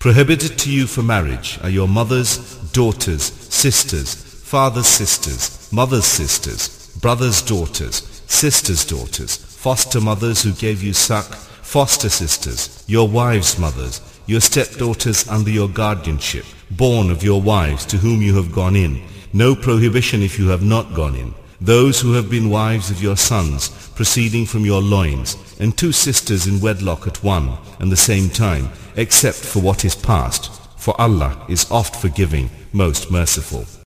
Prohibited to you for marriage are your mothers, daughters, sisters, father's sisters, mother's sisters, brothers' daughters, sisters' daughters, foster mothers who gave you suck, foster sisters, your wives' mothers, your stepdaughters under your guardianship, born of your wives to whom you have gone in. No prohibition if you have not gone in. Those who have been wives of your sons, proceeding from your loins, and two sisters in wedlock at one and the same time, except for what is past. For Allah is oft forgiving, most merciful.